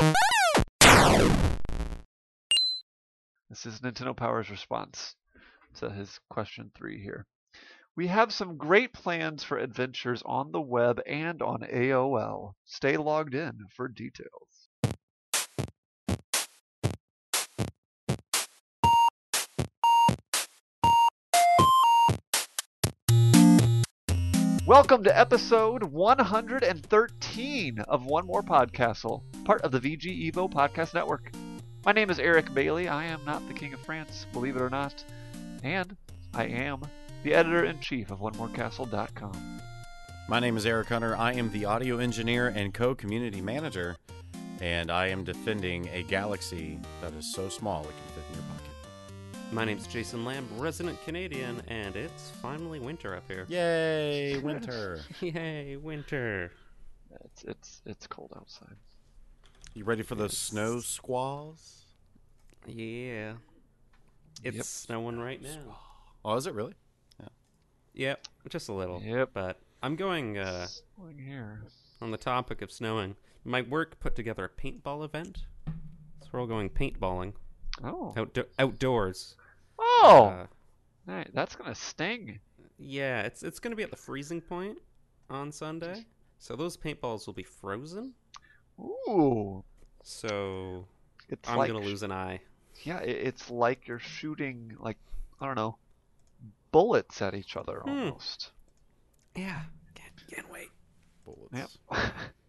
This is Nintendo Power's response to his question 3 here. We have some great plans for adventures on the web and on AOL. Stay logged in for details. Welcome to episode 113 of One More Podcastle, part of the VG Evo Podcast Network. My name is Eric Bailey. I am not the King of France, believe it or not. And I am the editor-in-chief of OneMoreCastle.com. My name is Eric Hunter. I am the audio engineer and co-community manager, and I am defending a galaxy that is so small it can fit in your pocket. My name's Jason Lamb, resident Canadian, and it's finally winter up here. Yay, winter! Yay, winter! It's cold outside. You ready for those snow squalls? Yeah. It's snowing right now. Oh, is it really? Yep, just a little. Yep. But I'm going, Snowing here. on the topic of snowing, my work put together a paintball event. So we're all going paintballing. Oh. Outdoors. Oh! Right, that's going to sting. Yeah, it's going to be at the freezing point on Sunday. So those paintballs will be frozen. Ooh. So It's I'm like, going to lose an eye. Yeah, it's like you're shooting, like, I don't know, bullets at each other almost. Yeah, can't wait. Bullets. Yep.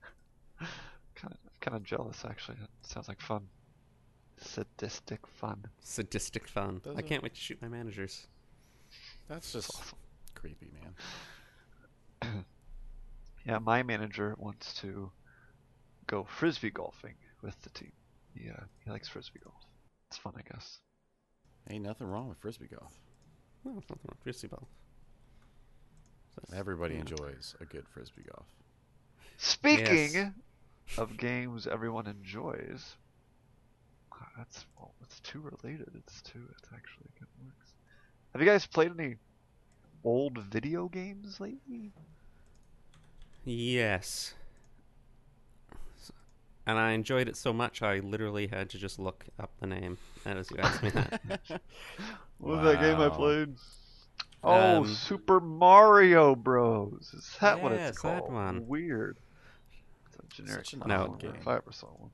kind of jealous, actually. That sounds like fun. Sadistic fun. Sadistic fun. Does I it? can't wait to shoot my managers. That's just creepy, man. Yeah, my manager wants to go frisbee golfing with the team. He likes frisbee golf. It's fun, I guess. Ain't nothing wrong with frisbee golf. No, it's nothing wrong. Frisbee ball. Everybody enjoys a good frisbee golf. Speaking of games everyone enjoys, it's too related. It's actually good works. Have you guys played any old video games lately? Yes. And I enjoyed it so much I literally had to just look up the name as you asked me that. What was that game I Wow. played? Oh, Super Mario Bros. Is that what yes, it's called? that one. Weird. It's a generic Such an No. old game. if I ever saw one.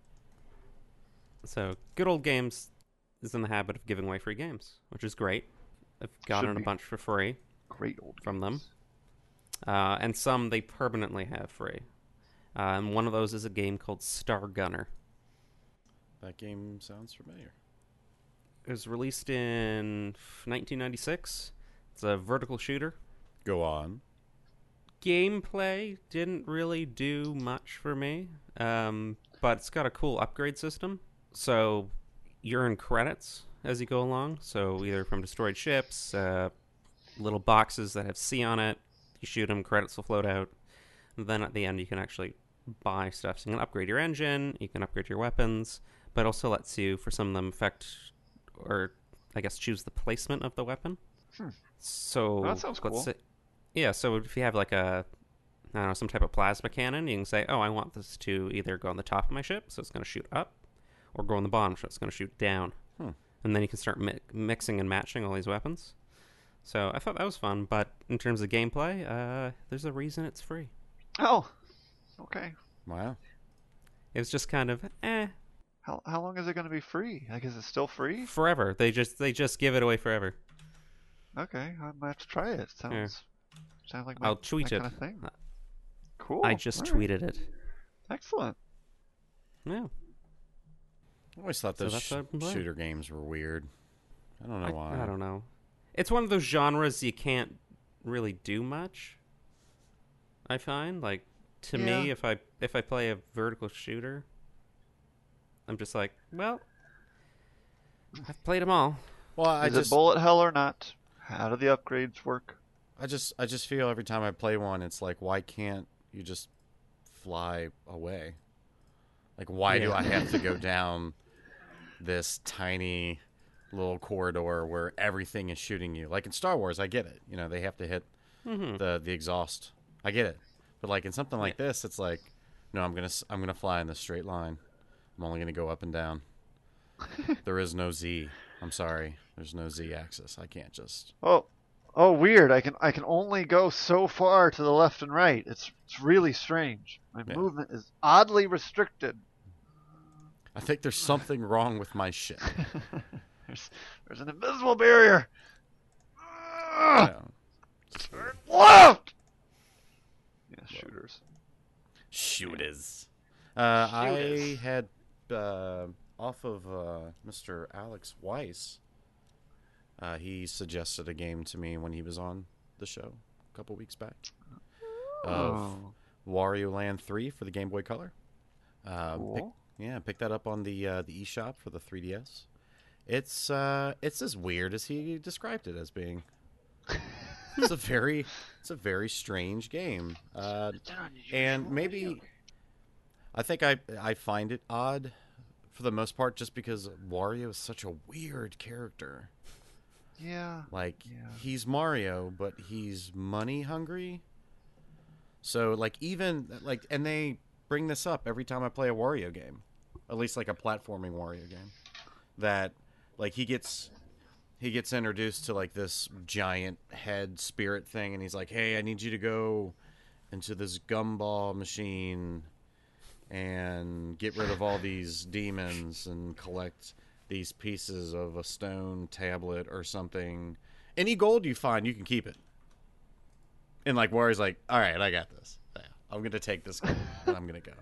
So, Good Old Games is in the habit of giving away free games, which is great. I've gotten Should a be. bunch for free, Great old From them. games. and some they permanently have free. And one of those is a game called Star Gunner. That game sounds familiar. It was released in 1996. It's a vertical shooter. Go on. Gameplay didn't really do much for me, but it's got a cool upgrade system. So you earn credits as you go along. So either from destroyed ships, little boxes that have C on it. You shoot them, credits will float out. And then at the end, you can actually buy stuff. So you can upgrade your engine, you can upgrade your weapons, but it also lets you, for some of them, affect or I guess choose the placement of the weapon. So That sounds cool. Yeah, so if you have like I don't know, some type of plasma cannon, you can say, oh, I want this to either go on the top of my ship, so it's going to shoot up, or go on the bottom, so it's going to shoot down. And then you can start mixing and matching all these weapons. So I thought that was fun, but in terms of gameplay, there's a reason it's free. Oh, okay. Wow. It was just kind of, How long is it going to be free? Like, is it still free? forever. They just give it away forever. Okay, I might have to try it. Sounds like I'll tweet my it. kind of thing. Cool. I just All right. tweeted it. Excellent. Yeah. I always thought So those that's what I've been playing. shooter games were weird. I don't know why. I don't know. It's one of those genres you can't really do much. I find, like, to me, Yeah. if I play a vertical shooter, I'm just like, well, I've played them all. Well, Is it bullet hell or not? How do the upgrades work? I just feel every time I play one, it's like, why can't you just fly away? Like, why do Yeah. I have to go down this tiny little corridor where everything is shooting you? Like in Star Wars, I get it. You know, they have to hit the exhaust. I get it. But like in something like this, it's like, no, I'm gonna fly in this straight line. I'm only going to go up and down. There is no Z. I'm sorry. There's no Z axis. I can't just. Oh, weird. I can only go so far to the left and right. It's really strange. My movement is oddly restricted. I think there's something wrong with my ship. There's an invisible barrier. Yeah. Turn left. Yeah, shooters. I had off of Mr. Alex Weiss. He suggested a game to me when he was on the show a couple weeks back. Of Wario Land 3 for the Game Boy Color. Cool. Pick that up on the eShop for the 3DS. It's as weird as he described it as being. It's a very strange game. And maybe I think I find it odd for the most part just because Wario is such a weird character. Yeah. He's Mario, but he's money hungry. So and they bring this up every time I play a Wario game, at least like a platforming Wario game, that he gets introduced to like this giant head spirit thing, and he's like, "Hey, I need you to go into this gumball machine and get rid of all these demons and collect these pieces of a stone tablet or something. Any gold you find, you can keep it." And Wario's like, "All right, I got this. Yeah, I'm gonna take this gold and I'm gonna go."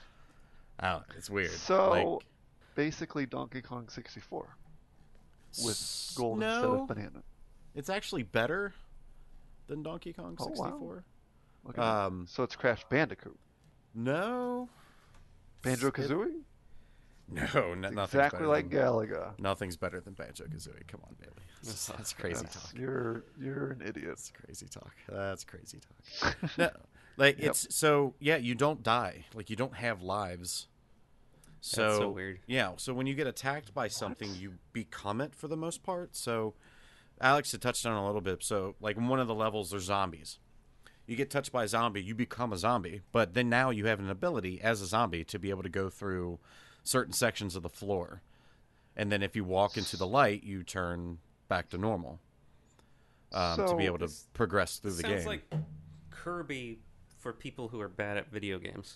It's weird. So basically, Donkey Kong 64 with gold instead of banana. It's actually better than Donkey Kong 64. Wow. So it's Crash Bandicoot. No. Banjo-Kazooie? No, nothing's exactly like Galaga. Nothing's better than Banjo-Kazooie. Come on, baby. That's crazy talk. You're an idiot. That's crazy talk. No, it's so you don't die. You don't have lives. So, that's so weird. Yeah, so when you get attacked by something, you become it for the most part. So Alex had touched on it a little bit. So in one of the levels, there's zombies. You get touched by a zombie, you become a zombie, but then now you have an ability as a zombie to be able to go through certain sections of the floor. And then if you walk into the light, you turn back to normal to be able to progress through the game. Sounds like Kirby for people who are bad at video games.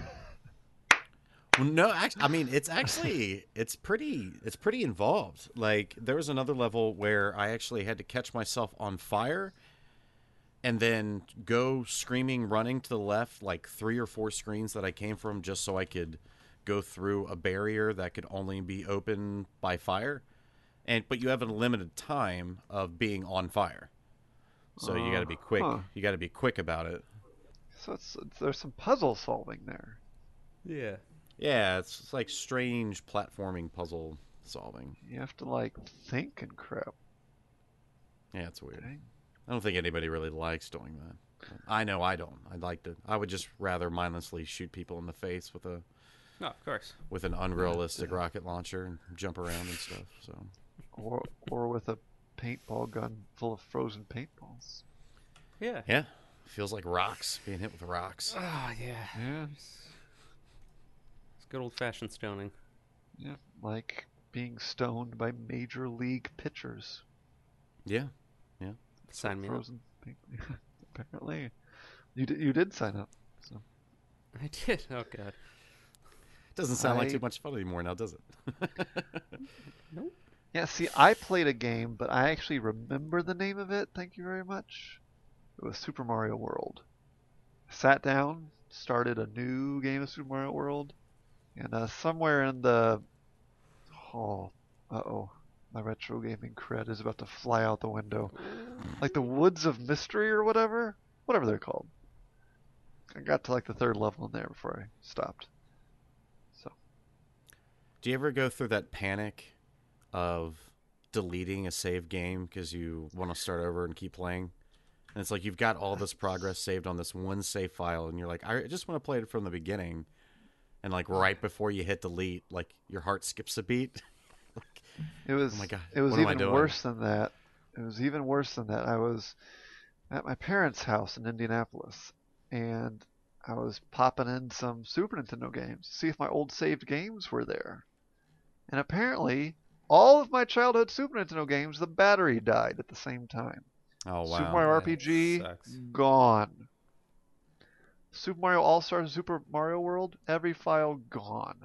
Well, no, actually, I mean, it's pretty involved. There was another level where I actually had to catch myself on fire and then go screaming, running to the left, 3 or 4 screens that I came from just so I could go through a barrier that could only be opened by fire. But you have a limited time of being on fire. So you got to be quick. You got to be quick about it. So there's some puzzle solving there. Yeah. Yeah, it's strange platforming puzzle solving. You have to think and crap. Yeah, it's weird. Dang. I don't think anybody really likes doing that. I know I don't. I would just rather mindlessly shoot people in the face with of course. With an unrealistic rocket launcher and jump around and stuff. So. Or with a paintball gun full of frozen paintballs. Yeah. Yeah. Feels like rocks, being hit with rocks. Oh, yeah. Yeah. It's good old-fashioned stoning. Yeah, like being stoned by major league pitchers. Yeah. Sign me up. Frozen apparently. You did sign up. So. I did. Oh, God. Doesn't sound like too much fun anymore now, does it? Nope. Yeah, see, I played a game, but I actually remember the name of it. Thank you very much. It was Super Mario World. I sat down, started a new game of Super Mario World, and somewhere in the... my retro gaming cred is about to fly out the window. The Woods of Mystery or whatever they're called. I got to the 3rd level in there before I stopped. So. Do you ever go through that panic of deleting a save game because you want to start over and keep playing? And it's you've got all this progress saved on this one save file, and you're like, I just want to play it from the beginning. And right before you hit delete, your heart skips a beat. It was. Oh my God. It was even worse than that. I was at my parents' house in Indianapolis, and I was popping in some Super Nintendo games to see if my old saved games were there. And apparently, all of my childhood Super Nintendo games, the battery died at the same time. Oh Super wow. Mario That RPG, sucks. gone. Super Mario All-Star Super Mario World, every file gone.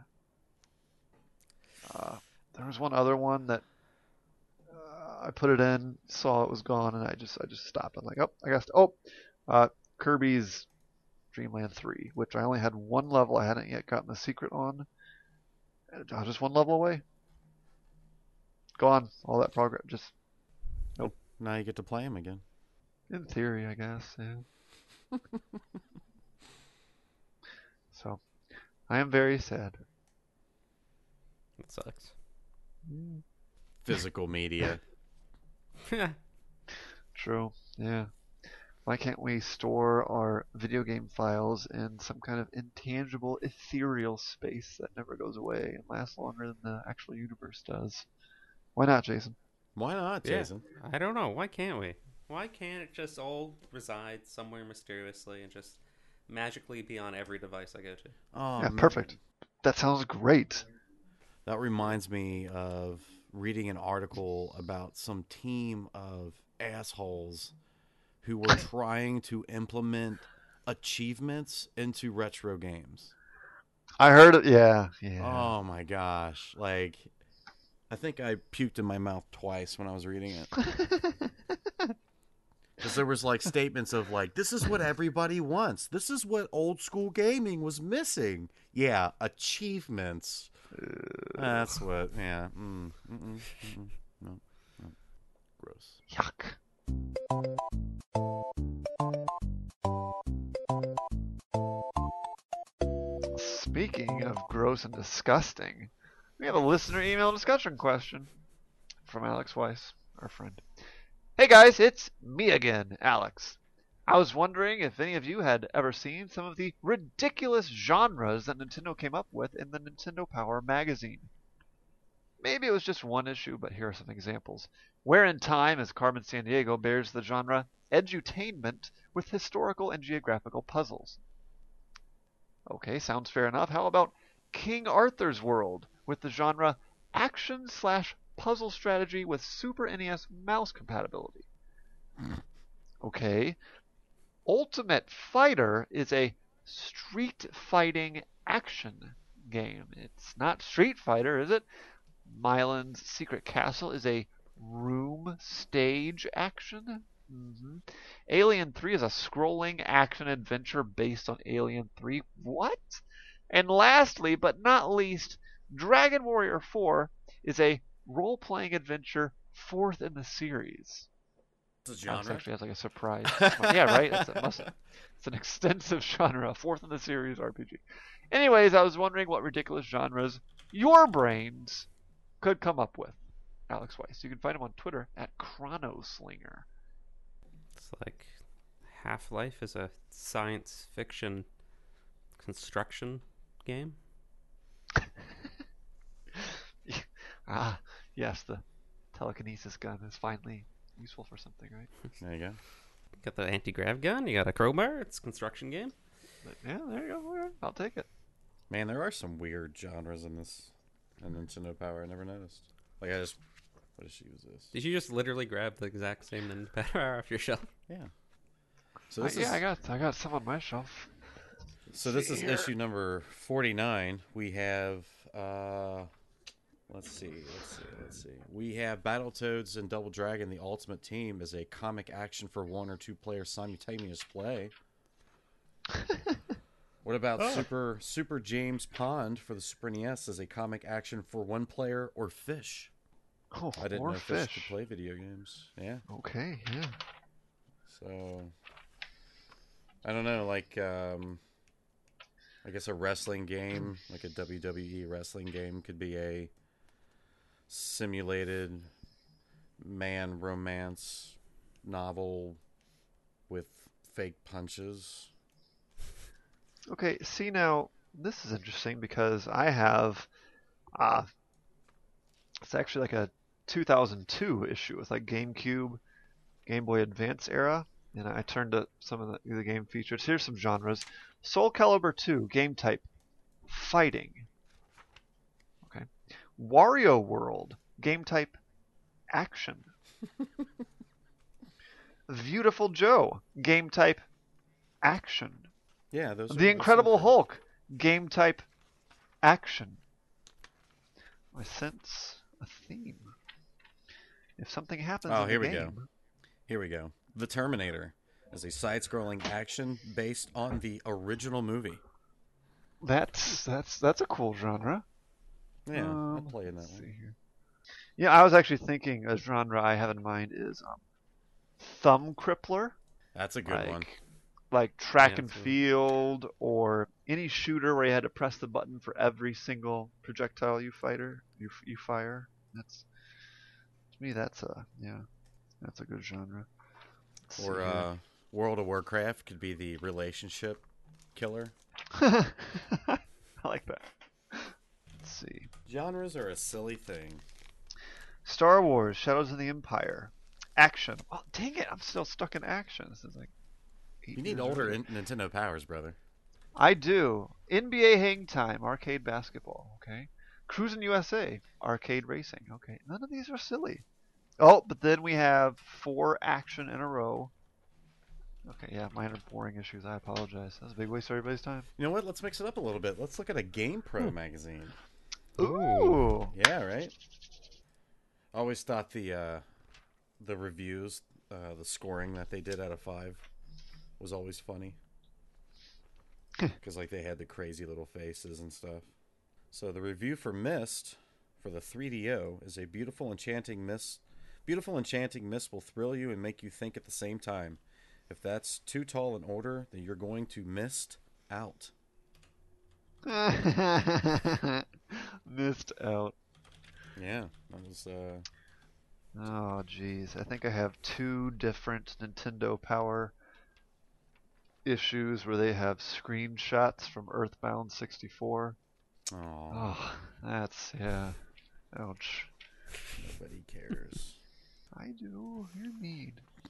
There was one other one that I put it in, saw it was gone, and I just stopped. I'm like, oh, I guess. Kirby's Dream Land 3, which I only had one level. I hadn't yet gotten the secret on. I was just one level away. Gone. All that progress. Just Now you get to play him again. in theory, I guess. Yeah. So, I am very sad. That sucks. Physical media. True. Yeah. Why can't we store our video game files in some kind of intangible, ethereal space that never goes away and lasts longer than the actual universe does? Why not, Jason? Why not, Yeah. Jason? I don't know. Why can't we? Why can't it just all reside somewhere mysteriously and just magically be on every device I go to? Oh, Yeah, man. perfect. That sounds great. That reminds me of reading an article about some team of assholes who were trying to implement achievements into retro games. I heard it. Yeah. Oh my gosh. Like, I think I puked in my mouth twice when I was reading it. Because there was like statements of like, this is what everybody wants. This is what old school gaming was missing. Yeah, achievements. That's what, yeah. No. Gross. Yuck. Speaking of gross and disgusting, we have a listener email discussion question from Alex Weiss, our friend. Hey guys, it's me again, Alex. I was wondering if any of you had ever seen some of the ridiculous genres that Nintendo came up with in the Nintendo Power magazine. Maybe it was just one issue, but here are some examples. Where in Time, as Carmen Sandiego bears the genre edutainment with historical and geographical puzzles. Okay, sounds fair enough. How about King Arthur's World with the genre action/puzzle strategy with Super NES mouse compatibility? Okay. Ultimate Fighter is a street fighting action game. It's not Street Fighter, is it? Mylan's Secret Castle is a room stage action. Alien 3 is a scrolling action adventure based on Alien 3. What? And lastly, but not least, Dragon Warrior 4 is a role-playing adventure, fourth in the series. It's a Alex genre? actually has like a surprise. Yeah, right? It's an extensive genre, fourth in the series RPG. Anyways, I was wondering what ridiculous genres your brains could come up with. Alex Weiss. You can find him on Twitter at Chronoslinger. It's like Half-Life is a science fiction construction game. Ah, yes, the telekinesis gun is finally useful for something, right? There you go. Got the anti-grav gun. You got a crowbar. It's a construction game. But yeah, there you go. Yeah, I'll take it. Man, there are some weird genres in this in Nintendo Power. I never noticed. Like, I just... What issue is this? Did you just literally grab the exact same Nintendo Power off your shelf? Yeah. So this Yeah, I got some on my shelf. So this is here. issue number 49. We have let's see. We have Battletoads and Double Dragon: The Ultimate Team as a comic action for one or two players simultaneous play. What about Super James Pond for the Super NES as a comic action for one player or fish? Oh, I didn't more know fish fish. could play video games. Yeah. Okay, yeah. So I don't know, like I guess a wrestling game, like a WWE wrestling game, could be a simulated man romance novel with fake punches. Okay, see now, this is interesting because I have, it's actually like a 2002 issue with like GameCube, Game Boy Advance era. and I turned to some of the game features. Here's some genres. Soul Calibur 2, game type, fighting. Okay. Wario World, game type, action. Beautiful Joe, game type, action. Yeah, those. The Incredible Hulk, game type, action. I sense a theme. If something happens in the here we game... go. Here we go. The Terminator is a side-scrolling action based on the original movie. That's a cool genre. Yeah, I'm playing that let's one. see here. Yeah, I was actually thinking a genre I have in mind is thumb crippler. That's a good one. Like track Yeah, and too. field, or any shooter where you had to press the button for every single projectile you fire. That's, to me, that's a good genre. Let's see Or here. World of Warcraft could be the relationship killer. I like that. Let's see. Genres are a silly thing. Star Wars: Shadows of the Empire. Action. Oh, dang it! I'm still stuck in action. This is like 8 You need years older early. Nintendo powers, brother. I do. NBA Hang Time, arcade basketball. Okay. Cruisin' USA, arcade racing. Okay. None of these are silly. Oh, but then we have 4 action in a row. Okay, yeah, minor boring issues. I apologize. That's a big waste of everybody's time. You know what? Let's mix it up a little bit. Let's look at a GamePro magazine. Ooh. Yeah, right. I always thought the reviews, the scoring that they did out of 5 was always funny. Because like they had the crazy little faces and stuff. So the review for Myst for the 3DO is a beautiful enchanting mist. Beautiful enchanting mist will thrill you and make you think at the same time. If that's too tall an order, then you're going to mist out. Missed out. Yeah, that was Oh, jeez. I think I have 2 different Nintendo Power issues where they have screenshots from Earthbound 64. oh, Oh, that's, yeah. Ouch. nobody cares. I do. You're mean.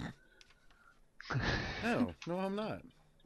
No, I'm not.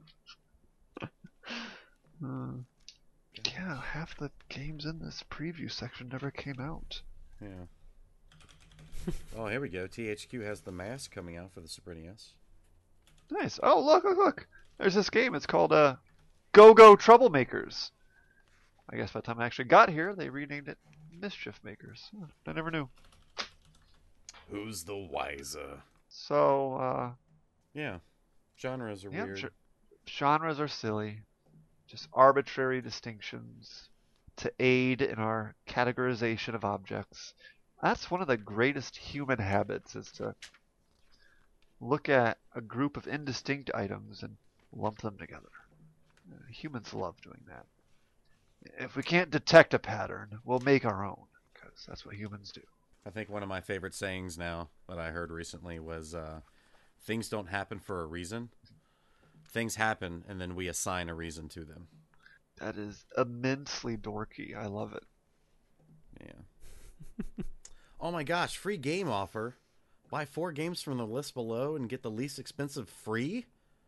Yeah, half the games in this preview section never came out. Yeah. Oh, here we go. THQ has The Mask coming out for the Super NES. Nice. Oh, look. There's this game. It's called Go-Go Troublemakers. I guess by the time I actually got here, they renamed it Mischief Makers. I never knew. Who's the wiser? So, Yeah. Genres are yeah, weird. genres are silly. Just arbitrary distinctions to aid in our categorization of objects. That's one of the greatest human habits, is to look at a group of indistinct items and lump them together. Humans love doing that. If we can't detect a pattern, we'll make our own, because that's what humans do. I think one of my favorite sayings now that I heard recently was things don't happen for a reason. Things happen, and then we assign a reason to them. That is immensely dorky. I love it. Yeah. Oh my gosh, free game offer. Buy 4 games from the list below and get the least expensive free?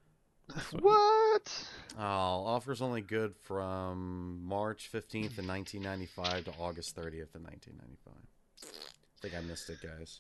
What? Oh, offer's only good from March 15th in 1995 to August 30th in 1995. I think I missed it, guys.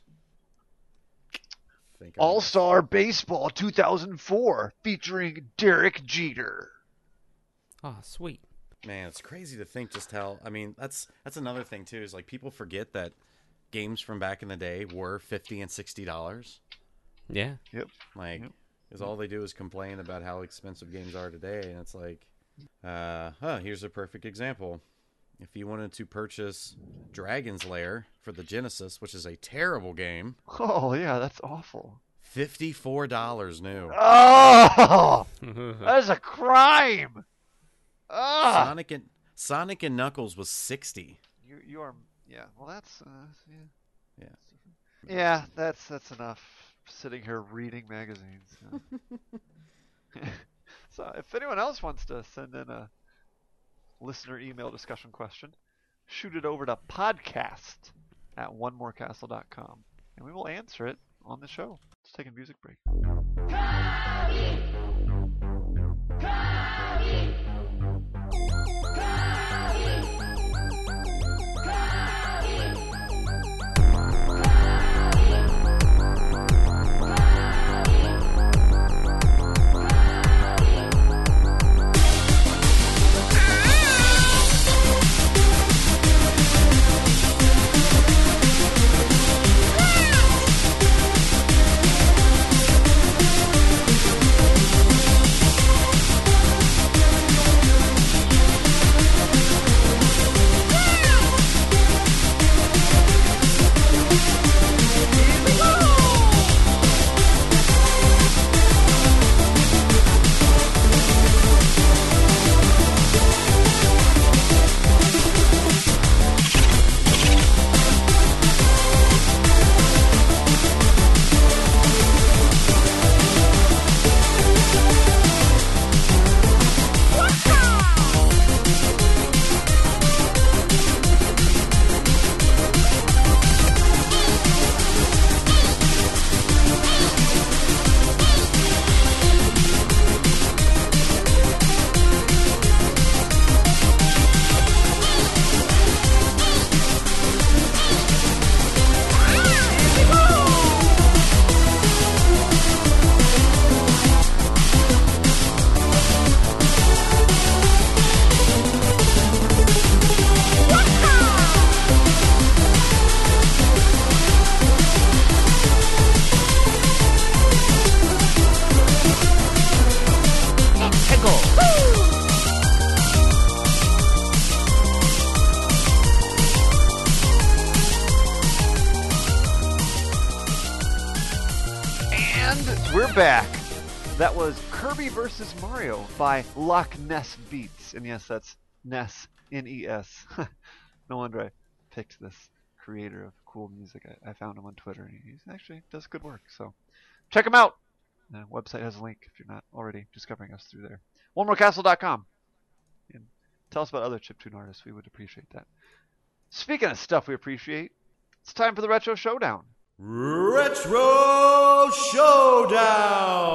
All-Star Baseball 2004 featuring Derek Jeter. Oh, sweet. Man, it's crazy to think just how. I mean, that's another thing too. Is like people forget that games from back in the day were $50 and $60. Yeah. Yep. Like, Yep. is all they do is complain about how expensive games are today, and it's like, here's a perfect example. If you wanted to purchase Dragon's Lair for the Genesis, which is a terrible game, Oh, yeah, that's awful. $54 new. Oh! That is a crime! Ah! Sonic and Knuckles was $60. You are... Yeah, well, that's... Yeah. Yeah, that's enough sitting here reading magazines. So if anyone else wants to send in a listener email discussion question, shoot it over to podcast@onemorecastle.com, and we will answer it on the show. Let's take a music break. We're back. That was Kirby vs. Mario by Loch Ness Beats. And yes, that's Ness, N-E-S. No wonder I picked this creator of cool music. I found him on Twitter, and he actually does good work. So check him out. The website has a link if you're not already discovering us through there. OneMoreCastle.com. And tell us about other chiptune artists. We would appreciate that. Speaking of stuff we appreciate, it's time for the Retro Showdown. Retro Showdown!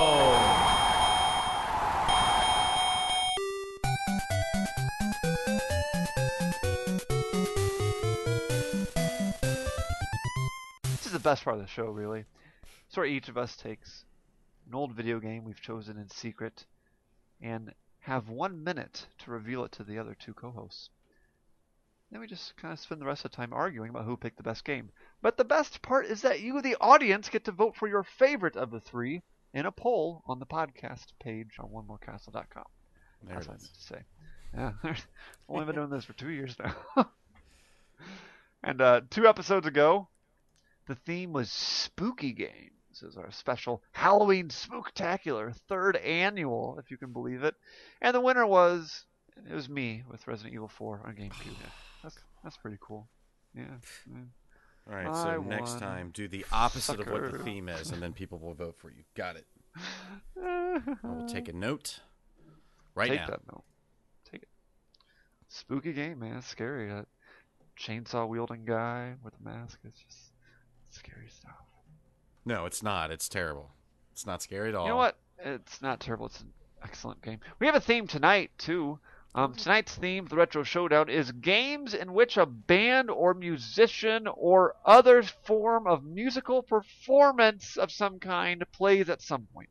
This is the best part of the show, really. It's where each of us takes an old video game we've chosen in secret and have 1 minute to reveal it to the other two co-hosts. Then we just kind of spend the rest of the time arguing about who picked the best game. But the best part is that you, the audience, get to vote for your favorite of the three in a poll on the podcast page on OneMoreCastle.com. That's what I meant to say. Yeah, I've only been doing this for 2 years now. And 2 episodes ago, the theme was spooky games. This is our special Halloween Spooktacular, 3rd annual, if you can believe it. And the winner was me with Resident Evil 4 on GameCube. Yeah, that's pretty cool. Yeah. All right, so next time, do the opposite of what the theme is, and then people will vote for you. Got it. I will take a note right now. Take that note. Take it. Spooky game, man. It's scary. That chainsaw-wielding guy with a mask. It's just scary stuff. No, it's not. It's terrible. It's not scary at all. You know what? It's not terrible. It's an excellent game. We have a theme tonight, too. Tonight's theme for the Retro Showdown is games in which a band or musician or other form of musical performance of some kind plays at some point.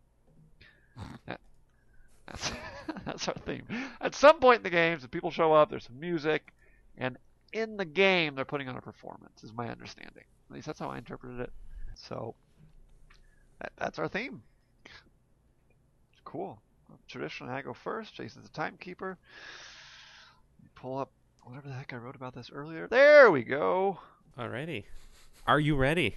That's our theme. At some point in the games, the people show up, there's some music, and in the game, they're putting on a performance, is my understanding. At least that's how I interpreted it. So, that's our theme. Cool. Traditionally, I go first. Jason's the timekeeper. Pull up whatever the heck I wrote about this earlier. There we go. Alrighty. Are you ready?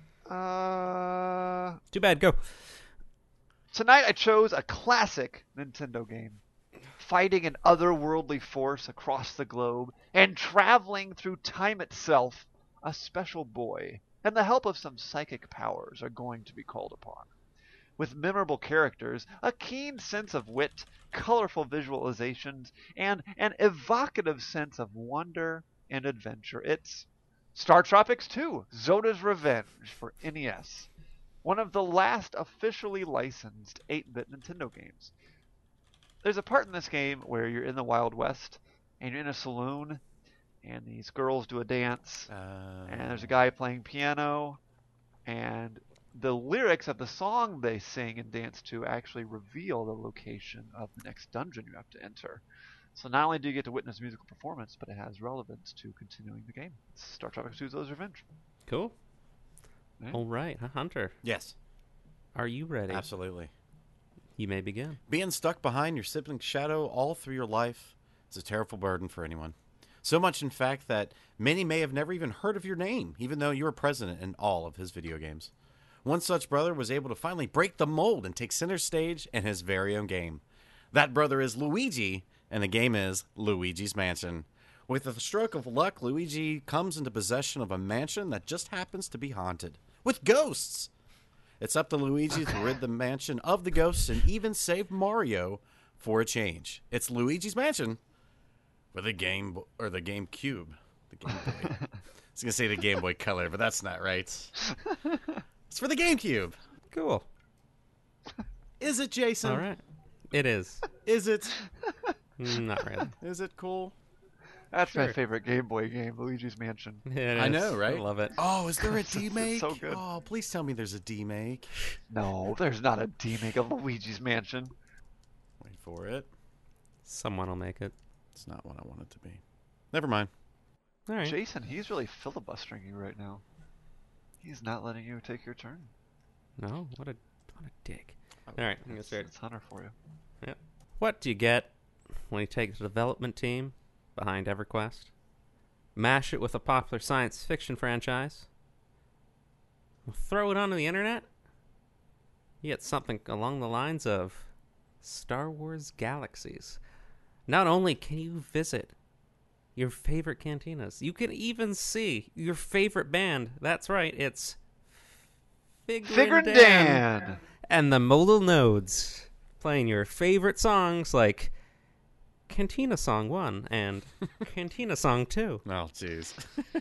Tonight Too bad. Go. I chose a classic Nintendo game. Fighting an otherworldly force across the globe and traveling through time itself, a special boy and the help of some psychic powers are going to be called upon. With memorable characters, a keen sense of wit, colorful visualizations, and an evocative sense of wonder and adventure. It's Star Tropics 2, Zoda's Revenge for NES. one of the last officially licensed 8-bit Nintendo games. There's a part in this game where you're in the Wild West and you're in a saloon and these girls do a dance and there's a guy playing piano and the lyrics of the song they sing and dance to actually reveal the location of the next dungeon you have to enter. So not only do you get to witness musical performance, but it has relevance to continuing the game. It's Star Trek Tuzo's Revenge. Cool. Yeah. All right, Hunter, Yes, are you ready? absolutely. You may begin. Being stuck behind your sibling's shadow all through your life is a terrible burden for anyone. So much, in fact, that many may have never even heard of your name, even though you were present in all of his video games. One such brother was able to finally break the mold and take center stage in his very own game. That brother is Luigi, and the game is Luigi's Mansion. With a stroke of luck, Luigi comes into possession of a mansion that just happens to be haunted, with ghosts. It's up to Luigi to rid the mansion of the ghosts and even save Mario for a change. It's Luigi's Mansion for the GameCube. The Game Boy. I was going to say the Game Boy Color, but that's not right. It's for the GameCube. Cool. Is it, Jason? All right. It is. Is it? Not really. Is it cool? That's my Sure. favorite Game Boy game, Luigi's Mansion. It I is. know, right? I love it. Oh, is there a D-make? so good. Oh, please tell me there's a D-make. No, there's not a remake of Luigi's Mansion. Wait for it. Someone will make it. It's not what I want it to be. Never mind. All right. Jason, he's really filibustering you right now. He's not letting you take your turn. No, what a dick. All right, I'm gonna start. It's Hunter for you. What do you get when you take the development team behind EverQuest, mash it with a popular science fiction franchise, throw it onto the internet? You get something along the lines of Star Wars Galaxies. Not only can you visit your favorite cantinas, you can even see your favorite band. That's right, it's Figrin' Dan! and the Modal Nodes playing your favorite songs like Cantina Song 1 and Cantina Song 2. Oh, jeez.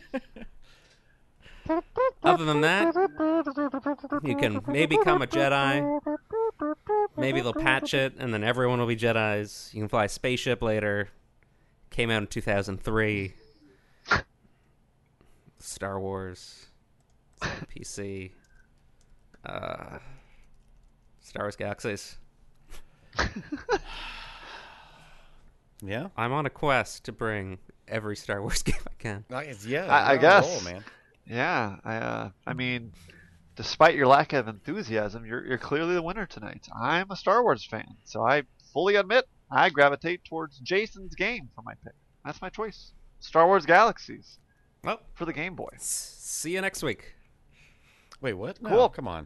Other than that, you can maybe become a Jedi. Maybe they'll patch it and then everyone will be Jedis. You can fly a spaceship later. Came out in 2003. Star Wars. PC. Star Wars Galaxies. Yeah? I'm on a quest to bring every Star Wars game I can. Yeah, I you're on a guess. roll, man. Yeah, I mean, despite your lack of enthusiasm, you're clearly the winner tonight. I'm a Star Wars fan, so I fully admit I gravitate towards Jason's game for my pick. That's my choice. Star Wars Galaxies Well, for the Game Boy. see you next week. Wait, what? No, Cool. Come on.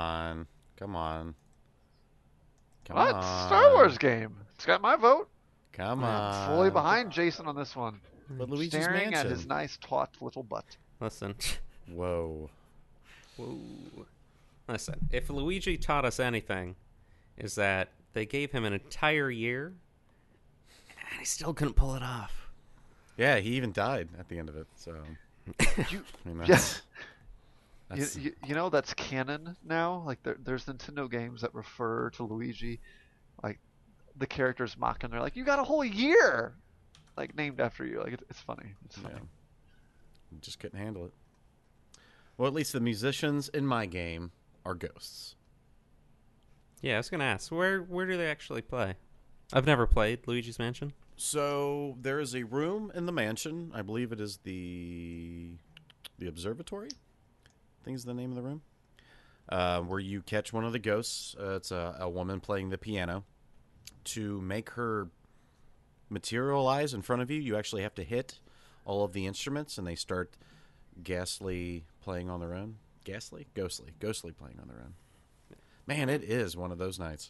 What? Star Wars game. It's got my vote. Come I'm on. fully behind Jason on this one. But Luigi's Staring Mansion. at his nice, taut little butt. Listen. Whoa. Whoa. Listen, if Luigi taught us anything, is that they gave him an entire year, and he still couldn't pull it off. Yeah, he even died at the end of it. So, You, I mean, yeah. that's You know that's canon now. Like there's Nintendo games that refer to Luigi, like the characters mock him. They're like, "You got a whole year, like named after you." Like it's funny. It's funny. yeah. Just couldn't handle it. Well, at least the musicians in my game are ghosts. Yeah, I was gonna ask, where do they actually play? I've never played Luigi's Mansion. So there is a room in the mansion. I believe it is the observatory. I think is the name of the room. Where you catch one of the ghosts. It's a woman playing the piano. To make her materialize in front of you, you actually have to hit all of the instruments, and they start ghostly playing on their own. Ghostly playing on their own. Man, it is one of those nights.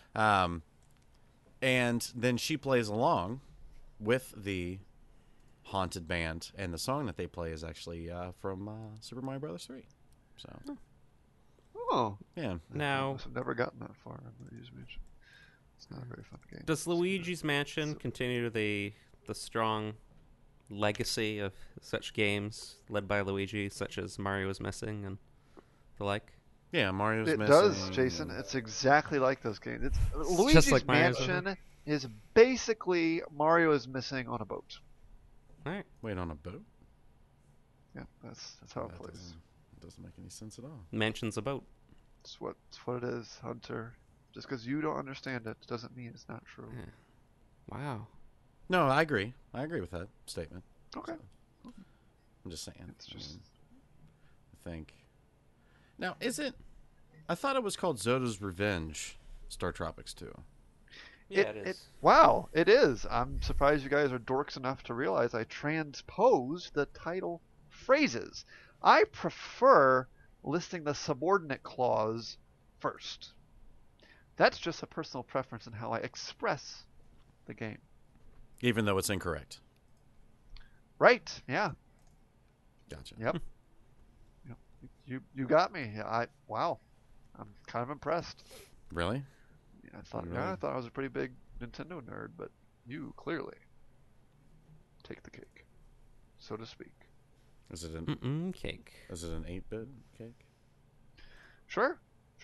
And then she plays along with the haunted band, and the song that they play is actually from Super Mario Bros. 3. So, Oh, yeah. Now, I've never gotten that far in Luigi's Mansion. It's not a very fun game. does Luigi's Mansion continue the strong legacy of such games led by Luigi, such as Mario is Missing and the like? Yeah, Mario's It missing. does, Jason. It's exactly like those games. Luigi's just like Mario's Mansion is basically Mario is missing on a boat. All right. Wait, on a boat? Yeah, that's how it That plays. doesn't make any sense at all. Mansion's a boat. It's what it is, Hunter. Just because you don't understand it doesn't mean it's not true. Yeah. Wow. No, I agree. I agree with that statement. Okay. I'm just saying. It's just I think. Now, is it? I thought it was called Zoda's Revenge, Star Tropics 2. Yeah, it is. Wow, it is. I'm surprised you guys are dorks enough to realize I transposed the title phrases. I prefer listing the subordinate clause first. That's just a personal preference in how I express the game. Even though it's incorrect. Right? Yeah. Gotcha. Yep. Yep. You got me. Wow. I'm kind of impressed. Really? I thought Really? I thought I was a pretty big Nintendo nerd, but you clearly take the cake, so to speak. Is it an Cake. Is it an 8-bit cake? Sure.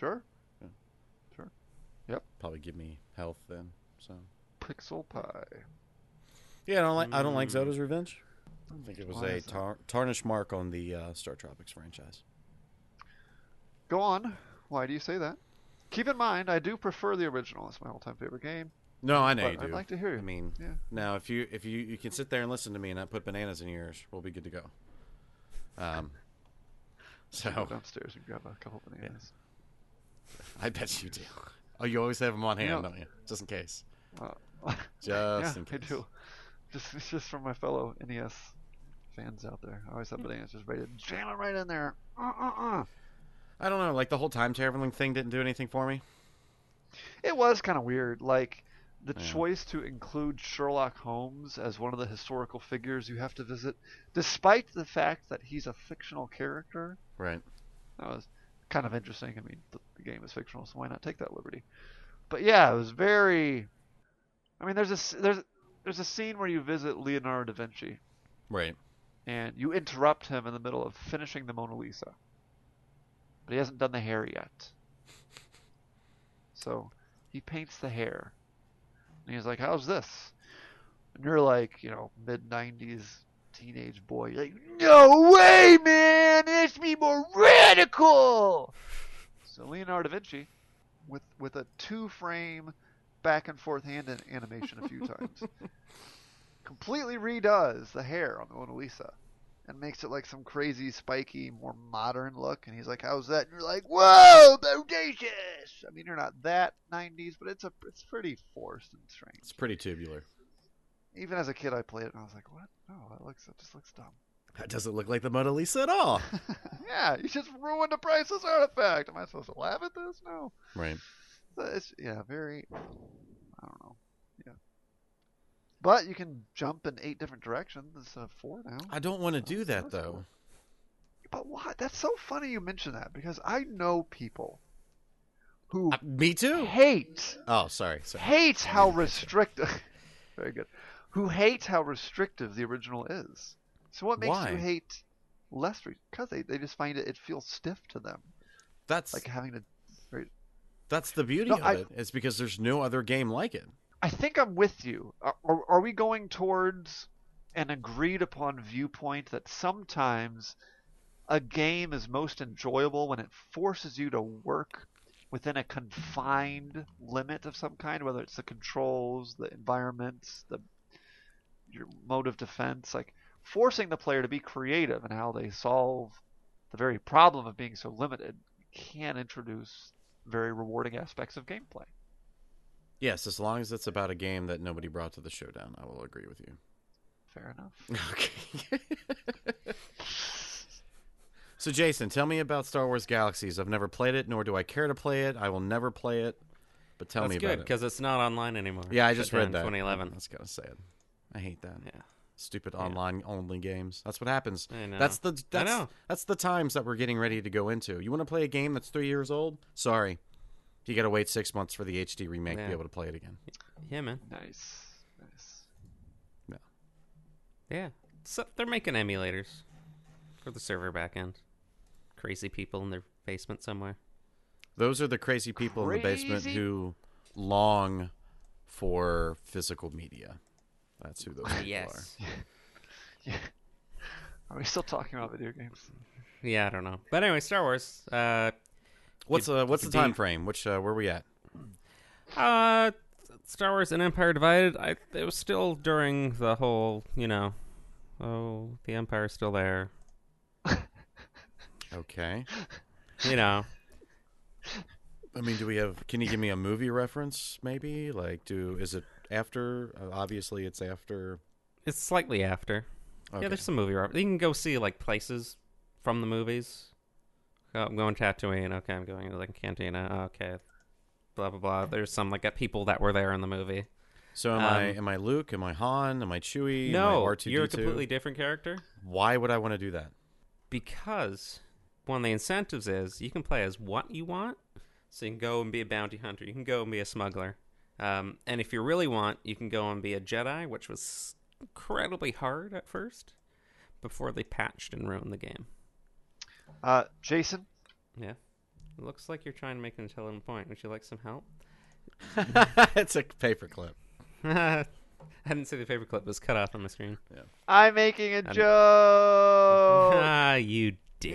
Probably give me health then. So Pixel pie. yeah, I don't like Zoda's Revenge. I think it was Why a is that? tarnished mark on the Star Tropics franchise. Go on. Why do you say that? Keep in mind, I do prefer the original. It's my all-time favorite game. No, I know But you do. I'd like to hear you. I mean, Yeah. now if you can sit there and listen to me and not put bananas in your ears, we'll be good to go. Go So downstairs and grab a couple bananas. I bet you do. Oh, you always have them on hand, You know- don't you? Just in case. Yeah, Just in case. I do. Just for my fellow NES fans out there. I always have bananas just ready to jam it right in there. I don't know. Like the whole time traveling thing didn't do anything for me. It was kind of weird. Like, the Yeah. choice to include Sherlock Holmes as one of the historical figures you have to visit, despite the fact that he's a fictional character, Right. that was kind of interesting. I mean, the game is fictional, so why not take that liberty? But yeah, it was very. I mean, there's a scene where you visit Leonardo da Vinci, Right. and you interrupt him in the middle of finishing the Mona Lisa, but he hasn't done the hair yet. So he paints the hair, and he's like, "How's this?" And you're like, mid-90s teenage boy. You're like, "No way, man! It has to be more radical." So Leonardo da Vinci, with a 2-frame back and forth hand animation a few times, completely redoes the hair on the Mona Lisa and makes it like some crazy, spiky, more modern look. And he's like, "How's that?" And you're like, "Whoa, bodacious!" I mean, you're not that 90s, but it's pretty forced and strange. It's pretty tubular. Even as a kid, I played it and I was like, "What? No, that just looks dumb." That doesn't look like the Mona Lisa at all. Yeah, you just ruined a priceless artifact. Am I supposed to laugh at this? No. Right. It's very. I don't know. Yeah. But you can jump in 8 different directions instead of 4 now. I don't want to do that That's though. cool. But why? That's so funny you mention that, because I know people who Me too. hate Oh, sorry. how restrictive. Very good. Who hate how restrictive the original is. So what makes Why? you hate less? Because they just find it feels stiff to them, That's like having to. that's the beauty No, of it. It's because there's no other game like it. I think I'm with you. Are we going towards an agreed upon viewpoint that sometimes a game is most enjoyable when it forces you to work within a confined limit of some kind, whether it's the controls, the environments, your mode of defense, like forcing the player to be creative in how they solve the very problem of being so limited can introduce very rewarding aspects of gameplay. Yes, as long as it's about a game that nobody brought to the showdown, I will agree with you. Fair enough. Okay. So, Jason, tell me about Star Wars Galaxies. I've never played it, nor do I care to play it. I will never play it. But tell That's me good, about it. because it's not online anymore. Yeah, I just Shut down read that. 2011. That's kind of sad. I hate that. Yeah. Stupid online only games. That's what happens. I know. That's I know. that's the times that we're getting ready to go into. You want to play a game that's 3 years old? Sorry, you got to wait 6 months for the HD remake to Yeah. be able to play it again. Yeah, man. Nice. Yeah. So they're making emulators for the server backend. Crazy people in their basement somewhere. Those are the crazy people in the basement Crazy? who long for physical media. That's who those people Yes. Yeah. Are we still talking about video games? Yeah, I don't know. But anyway, Star Wars. are. What's the could time be- frame? Where we at? Star Wars and Empire Divided. It was still during the whole, the Empire's still there. Okay. I mean, can you give me a movie reference, maybe? Like, is it after? Obviously, it's after. It's slightly after. Okay. Yeah, there's some movie reference. You can go see, like, places from the movies. Oh, I'm going Tatooine. Okay, I'm going to, like, Cantina. Oh, okay. Blah, blah, blah. There's some, like, people that were there in the movie. So am I Luke? Am I Han? Am I Chewie? No, am I R2-D2? you're a completely different character. Why would I want to do that? Because one of the incentives is you can play as what you want. So you can go and be a bounty hunter. You can go and be a smuggler. And if you really want, you can go and be a Jedi, which was incredibly hard at first before they patched and ruined the game. Jason, Yeah. It looks like you're trying to make an intelligent point. Would you like some help? It's a paperclip. I didn't see the paperclip. It was cut off on my screen. I'm making a don't- joke. Ah, you dick.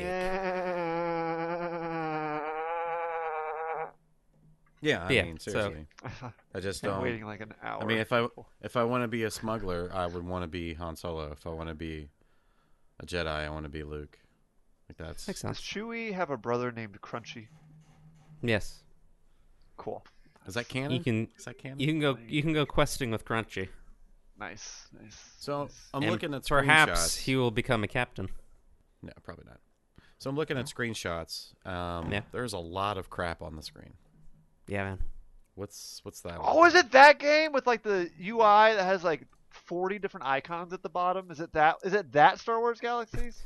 Yeah, I Yeah, mean, so- seriously. I just I'm don't. waiting like an hour. I mean, if I want to be a smuggler, I would want to be Han Solo. If I want to be a Jedi, I want to be Luke. Like that's Makes Does sense. Chewie have a brother named Crunchy? Yes. Cool. is that canon? You can Is that canon? you can go questing with Crunchy. Nice. So I'm And looking at perhaps screenshots. he will become a captain. No, probably not. So I'm looking at screenshots. Yeah. There's a lot of crap on the screen. Yeah, man. What's that? Oh, is it that game with like the UI that has like 40 different icons at the bottom? Is it that Star Wars Galaxies?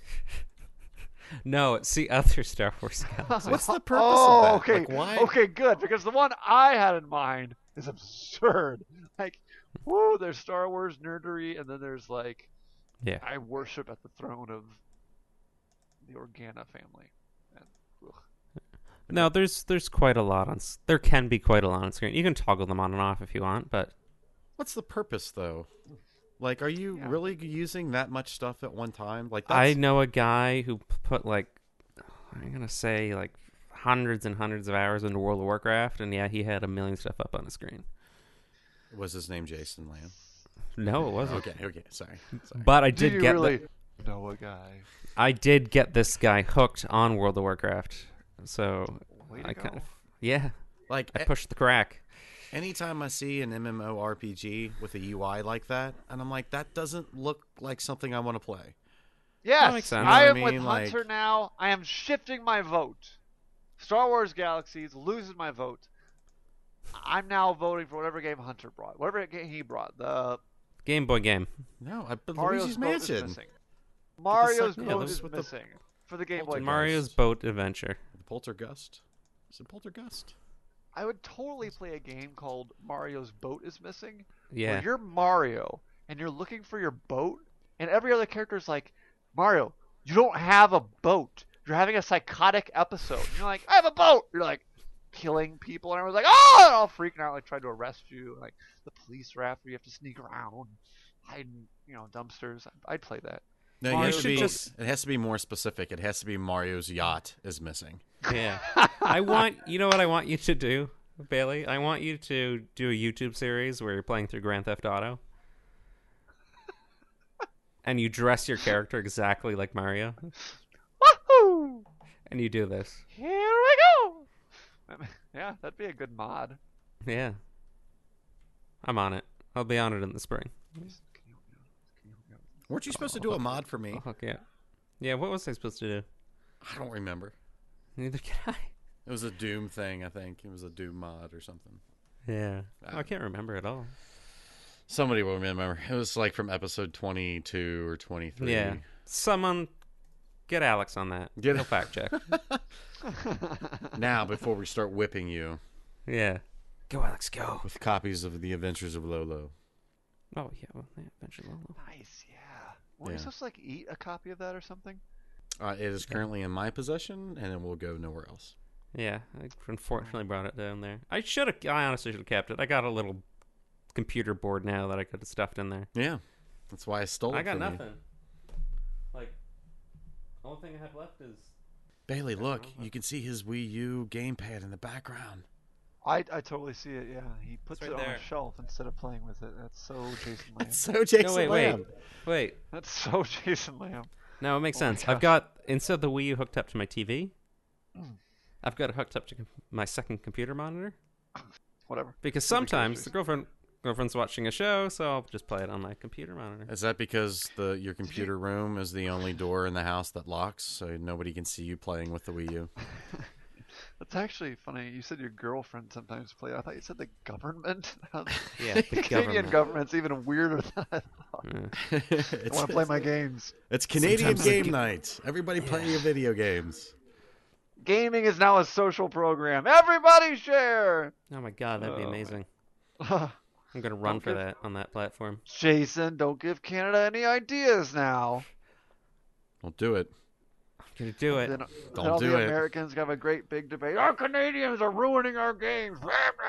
No, it's the other Star Wars Galaxy. What's the purpose Oh, of that? okay. Like, why? Okay, good. Because the one I had in mind is absurd. Like, woo, there's Star Wars nerdery, and then there's like, Yeah. I worship at the throne of the Organa family. And, ugh. No, there's quite a lot on. There can be quite a lot on screen. You can toggle them on and off if you want, but What's the purpose though? Like, are you Yeah. really using that much stuff at one time? Like, I that's, know a guy who put like, I'm gonna say like hundreds and hundreds of hours into World of Warcraft, and yeah, he had a million stuff up on the screen. was his name Jason Lamb? No, it wasn't. Okay, sorry. But I Do did you get really know a guy? I did get this guy hooked on World of Warcraft. So Way to I go. kind of yeah, Like, I pushed the crack. anytime I see an MMORPG with a UI like that, and I'm like, that doesn't look like something I want to play. Yes, makes sense. I You know am what I with mean? Hunter Like- now. I am shifting my vote. Star Wars Galaxies loses my vote. I'm now voting for whatever game Hunter brought. Whatever game he brought. The Game Boy game. No, but Mario's Luigi's boat is Mansion, missing. Mario's second- boat this is with the missing for the Game Boy. Poltergeist. Mario's Boat Adventure. the Poltergust. Is it Poltergust? I would totally play a game called Mario's Boat is Missing. Yeah. Where you're Mario and you're looking for your boat, and every other character's like, Mario, you don't have a boat. You're having a psychotic episode. And you're like, I have a boat. You're like killing people, and everyone's like, oh, and all freaking out, like trying to arrest you. Like the police are after you. You have to sneak around, hide in, dumpsters. I'd play that. No, Well, you you have to should be, just- it has to be more specific. It has to be Mario's yacht is missing. Yeah. You know what I want you to do, Bailey? I want you to do a YouTube series where you're playing through Grand Theft Auto. And you dress your character exactly like Mario. Woohoo! And you do this. Here we go. Yeah, that'd be a good mod. Yeah. I'm on it. I'll be on it in the spring. Weren't you supposed to do a mod for me? I'll hook you up. Yeah, what was I supposed to do? I don't remember. Neither can I. It was a Doom thing, I think. It was a Doom mod or something. Yeah. I can't remember at all. Somebody will remember. It was like from episode 22 or 23. Yeah. Someone get Alex on that. Get- He'll fact check. Now, before we start whipping you Yeah. Go, Alex, go. with copies of The Adventures of Lolo. Oh, yeah. Well, yeah, eventually. Nice, yeah. Were you Yeah. supposed to eat a copy of that or something? It is currently in my possession, and it will go nowhere else. Yeah, I unfortunately brought it down there. I honestly should have kept it. I got a little computer board now that I could have stuffed in there. Yeah, that's why I stole it I got from you. nothing. Like, the only thing I have left is... Bailey, look, you can see his Wii U gamepad in the background. I totally see it. Yeah, he puts It's it right on there. a shelf instead of playing with it. That's so Jason Lamb. It's so Jason No, wait. Lamb. That's so Jason Lamb. No, it makes Oh my sense. I've gosh. got, instead of the Wii U hooked up to my TV, Mm. I've got it hooked up to my second computer monitor. Whatever. Because Whatever goes, sometimes the Jason. girlfriend's watching a show, so I'll just play it on my computer monitor. Is that because your computer room is the only door in the house that locks, so nobody can see you playing with the Wii U? That's actually funny. You said your girlfriend sometimes play. I thought you said the government. Yeah, the Canadian government. government's even weirder than I thought. Yeah. I want to play my games. It's Canadian Sometimes game night. Everybody play your video games. Gaming is now a social program. Everybody share. Oh my god, that'd be Oh, amazing. I'm gonna run for that on that platform. Jason, don't give Canada any ideas now. Don't do it. I'm gonna do it. Then Don't all do the it. Americans have a great big debate. Our Canadians are ruining our games.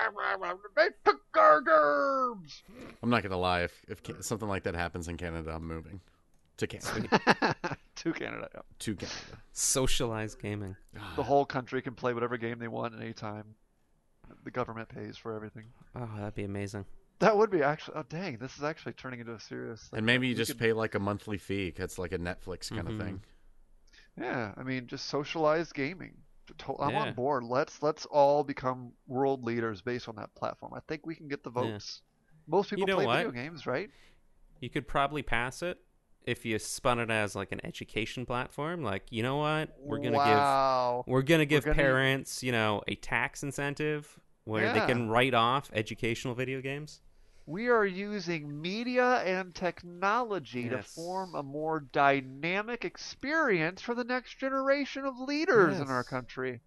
They took our games. I'm not gonna lie. If something like that happens in Canada, I'm moving to Canada. To Canada. Yeah. to Canada. Socialized gaming. The whole country can play whatever game they want at any time. The government pays for everything. Oh, that'd be amazing. That would be actually. Oh, dang! This is actually turning into a serious. And maybe you we just could- pay like a monthly fee. It's like a Netflix kind Mhm. of thing. Yeah, I mean, just socialized gaming. I'm Yeah. on board. Let's all become world leaders based on that platform. I think we can get the Yeah. votes. Most people know play what? video games, right? You could probably pass it if you spun it as like an education platform. Like, you know what? We're gonna wow. give gonna- parents, a tax incentive where they Yeah. can write off educational video games. We are using media and technology to Yes. form a more dynamic experience for the next generation of leaders in our Yes. country.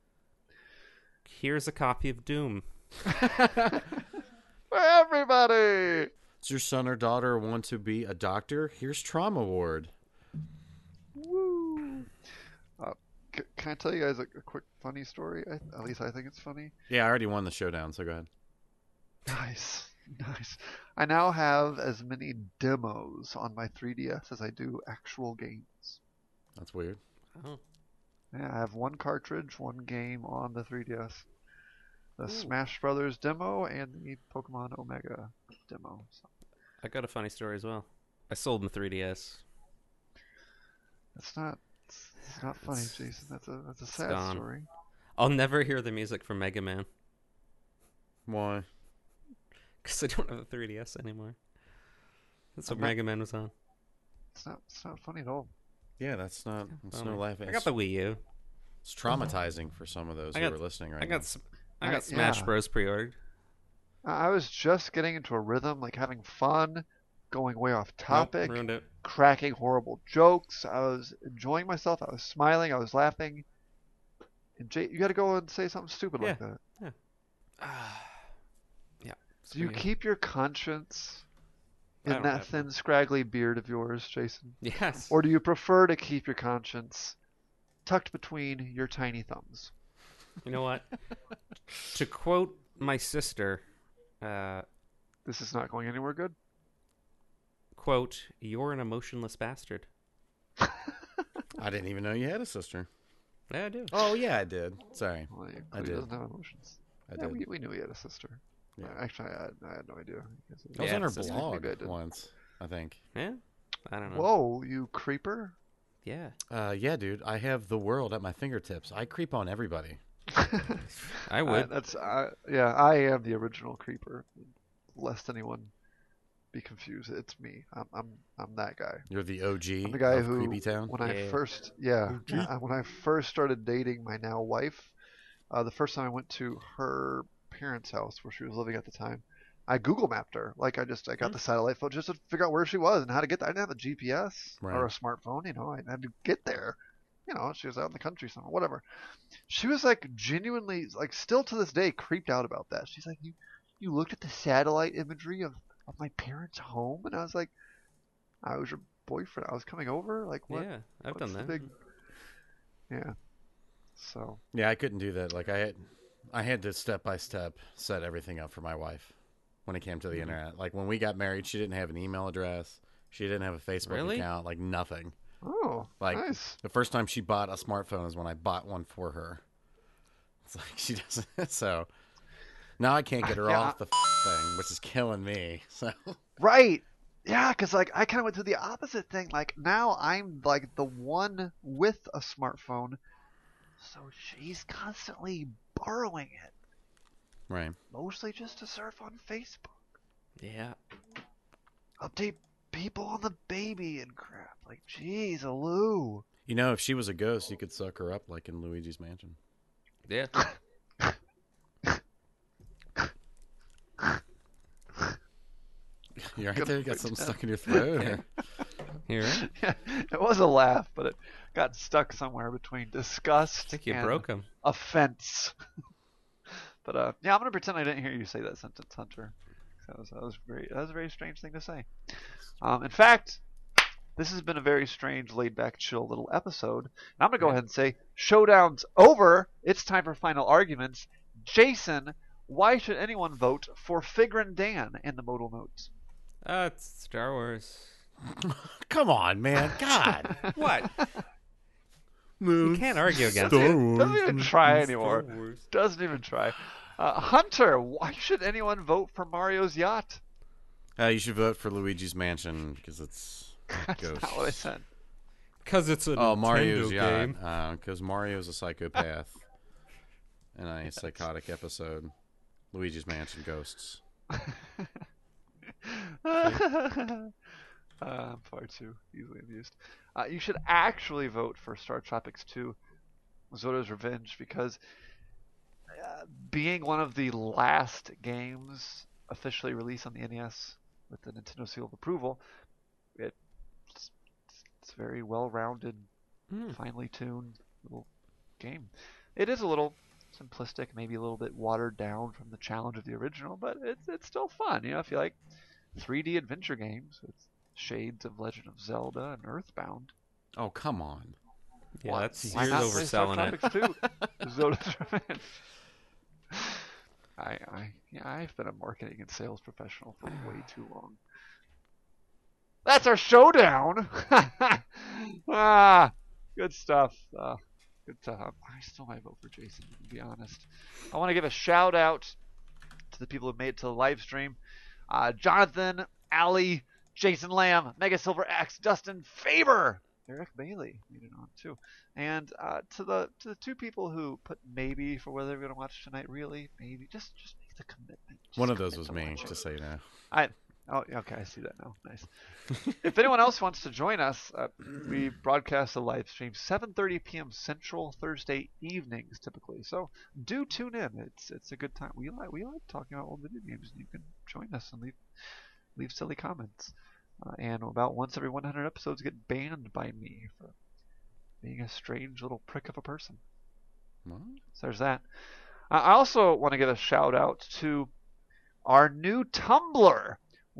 Here's a copy of Doom. For everybody. Does your son or daughter want to be a doctor? Here's Trauma Ward. Woo. Can I tell you guys a quick funny story? At least I think it's funny. Yeah, I already won the showdown, so go ahead. Nice. Nice. I now have as many demos on my 3DS as I do actual games. That's weird. Oh, Yeah, I have one cartridge, one game on the 3DS. The Ooh. Smash Brothers demo and the Pokemon Omega demo. So I got a funny story as well. I sold my 3DS. it's not funny, It's- Jason. That's a sad gone. story. I'll never hear the music from Mega Man Why? because I don't have a 3DS anymore. That's what Okay. Mega Man was on. It's not funny at all. Yeah, that's not. That's no Bummer. laughing. I got the Wii U. It's traumatizing for some of those I who got- are listening right I now. got I got Smash yeah. Bros. pre-ordered. I was just getting into a rhythm, like having fun, going way off topic, Nope, ruined it. cracking horrible jokes. I was enjoying myself. I was smiling. I was laughing. And Jay, you got to go and say something stupid like that. Yeah. Do you keep your conscience I in don't that have thin, scraggly beard of yours, Jason? Yes. Or do you prefer to keep your conscience tucked between your tiny thumbs? You know what? To quote my sister, This is not going anywhere good. quote, "You're an emotionless bastard." I didn't even know you had a sister. Yeah, I do. Oh yeah, I did. Sorry, Well, he I clearly did. doesn't have emotions. I Yeah, did. we knew he had a sister. Yeah. Actually, I had no idea. I was Yeah, on her sister. blog Maybe I did. once, I think. Yeah? I don't know. Whoa, you creeper! Yeah. Yeah, dude. I have the world at my fingertips. I creep on everybody. I would. Yeah, I am the original creeper. Lest anyone be confused, it's me. I'm that guy. You're the OG I'm the guy of who, Creepy Town. when I Yeah. first, when I first started dating my now wife, the first time I went to her parents' house where she was living at the time, I Google mapped her. Like I got the satellite phone just to figure out where she was and how to get there. I didn't have a GPS or Right. a smartphone, I had to get there. She was out in the country somewhere, whatever. She was like genuinely, like still to this day, creeped out about that. She's like, you looked at the satellite imagery of my parents' home, and I was like, I was your boyfriend. I was coming over. Like what? Yeah, I've what's done the that. big... Yeah. So Yeah, I couldn't do that. Like I had to step by step set everything up for my wife when it came to the internet. Like when we got married, she didn't have an email address. She didn't have a Facebook Really? account. Like nothing. oh, Like nice. the first time she bought a smartphone is when I bought one for her. It's like she doesn't. So now I can't get her Yeah, off the thing, which is killing me. So Right. Yeah, because like I kind of went through the opposite thing. Like now I'm like the one with a smartphone, so she's constantly borrowing it, right. mostly just to surf on Facebook, Yeah. update people on the baby and crap. Like, geez, Lou. You know, if she was a ghost, you could suck her up like in Luigi's Mansion. Yeah. You right there? You got something stuck in your throat? Or... You're right. Yeah, it was a laugh, but it got stuck somewhere between I disgust think you and broke him. offense. But yeah, I'm gonna pretend I didn't hear you say that sentence, Hunter. That was a very strange thing to say. In fact, this has been a very strange, laid-back, chill little episode. And I'm gonna go ahead and say, showdown's over. It's time for final arguments. Jason, why should anyone vote for Figrin Dan in the modal notes? It's Star Wars. Come on, man. God. What? You can't argue against Star it. Wars. Doesn't even try anymore. Star Wars. Doesn't even try. Hunter, why should anyone vote for Mario's Yacht? You should vote for Luigi's Mansion because it's That's ghosts. not what I said. Because it's a Oh, Nintendo Mario's game. Yacht. Because Mario's a psychopath in a psychotic episode. Luigi's Mansion ghosts. I'm far too easily amused. You should actually vote for Star Tropics 2, Zoda's Revenge, because being one of the last games officially released on the NES with the Nintendo seal of approval, it's very well-rounded, finely tuned little game. It is a little simplistic, maybe a little bit watered down from the challenge of the original, but it's still fun. You know, if you like 3D adventure games with shades of Legend of Zelda and Earthbound. Oh, come on. Yeah, that's Why you're not play Star overselling it. Tropics 2? Zoda's Revenge. I've been a marketing and sales professional for way too long. That's our showdown. Good stuff. Good stuff. I still might vote for Jason, to be honest. I want to give a shout out to the people who made it to the live stream. Jonathan, Ali, Jason Lamb, Mega Silver X, Dustin Faber, Eric Bailey made it on too, and to the two people who put maybe for whether they're going to watch tonight. Really, maybe just make the commitment. Just One of those commit was to me, watching. just so you know. Oh, okay, I see that now. Nice. If anyone else wants to join us, we broadcast a live stream 7:30 p.m. Central Thursday evenings typically. So do tune in. It's a good time. We like talking about old video games, and you can join us and leave silly comments. And about once every 100 episodes get banned by me for being a strange little prick of a person. What? So there's that. I also want to give a shout out to our new Tumblr,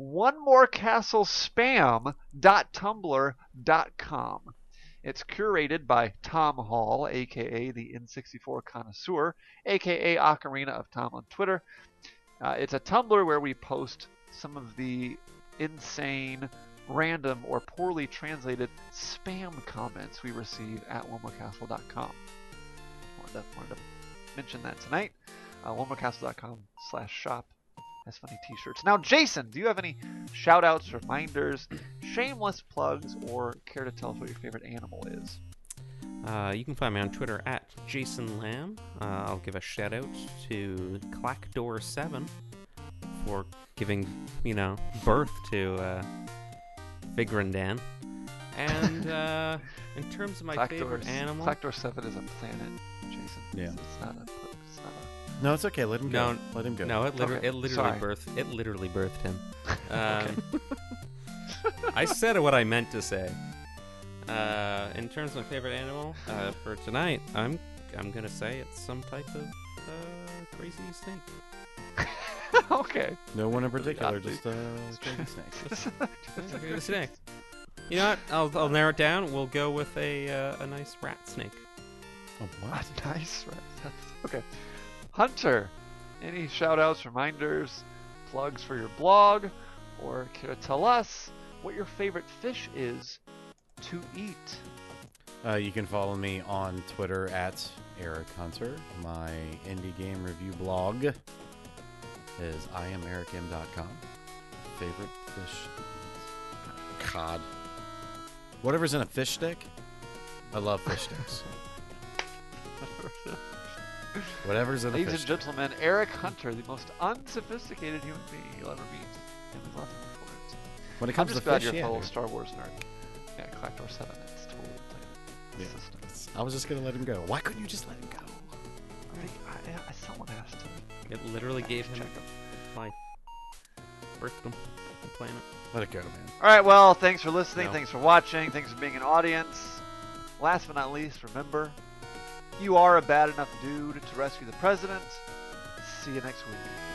onemorecastlespam.tumblr.com. It's curated by Tom Hall, aka the N64 Connoisseur, aka Ocarina of Tom on Twitter. It's a Tumblr where we post some of the insane, random, or poorly translated spam comments we receive at onemorecastle.com. Wanted to mention that tonight. onemorecastle.com/shop has funny t-shirts. Now, Jason, do you have any shout-outs, reminders, shameless plugs, or care to tell us what your favorite animal is? You can find me on Twitter at Jason Lamb. I'll give a shout out to Clackdoor7 for giving, birth to Figrin Dan. And in terms of my favorite animal, Clackdoor 7 is a planet, Jason. Yeah. It's not a. No, it's okay. Let him go. Let him go. no, it Okay, sorry. literally birthed him. I said what I meant to say. In terms of my favorite animal for tonight, I'm gonna say it's some type of crazy snake. Okay. No one in particular, Not me. just crazy snakes. Crazy snake. You know what? I'll narrow it down. We'll go with a nice rat snake. Oh, what? Nice, right? Okay. Hunter, any shout outs, reminders, plugs for your blog, or care to tell us what your favorite fish is to eat? You can follow me on Twitter at Eric Hunter. My indie game review blog is iamericm.com. Favorite fish? Cod. Whatever's in a fish stick. I love fish sticks. Whatever's in a Ladies fish and stick. gentlemen, Eric Hunter, the most unsophisticated human being you'll ever meet. And we love him for it. When it I'm comes just to glad fish, you're a yeah, fellow dude. Star Wars nerd. Yeah, Clactor 7, it's totally playing the Yeah. system. I was just gonna let him go. Why couldn't you just let him go? Someone has to. It literally gave him check him. life. Birthed him. I'm playing it. Let it go, man. All right, well, thanks for listening. No. Thanks for watching. Thanks for being an audience. Last but not least, remember, you are a bad enough dude to rescue the president. See you next week.